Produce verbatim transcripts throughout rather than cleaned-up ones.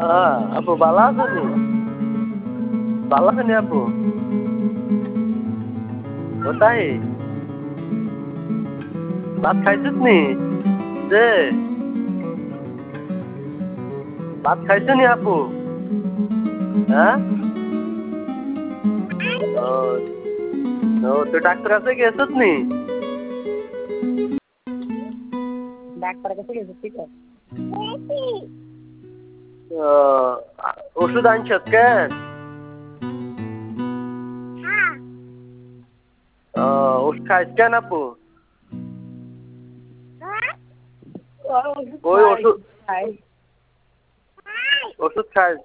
হ্যাঁ আপু ভালো আছেন? ভালো আছেন আপু? কোথায়? ভাত খাইছিস নি? যে ভাত খাইছো নি আপু? হ্যাঁ ও ও তুই ডাক্তার কাছে গেছিস নি? ডাক্তার কাছে গেছিস ঠিক আছে? ও ওষুধ আনছিস কেন? ও ওষুধ খাইস কেন আপু? ওই ওষুধ ওষুধ খাইস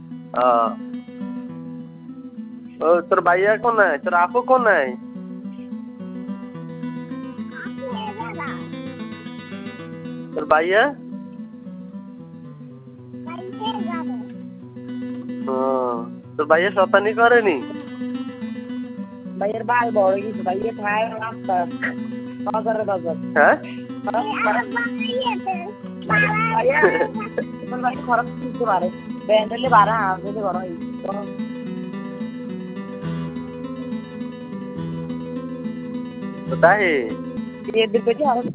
ও তোর ভাইয়া কোনায়? তোর আপু কোনায়? তোর ভাইয়া? ও তোর ভাইয়া শতানি করেনি? ভাইয়ের বাল বড় হয়ে গেছে, ভাইয়ে খায় রাস্তা বাজারে বাজার। হ্যাঁ ভাইয়া ভাই খরচ কিনতে পারে ব্যান্ডেলে বাড়া যদি বড় হয় কোথায়? এদের পেটে আরো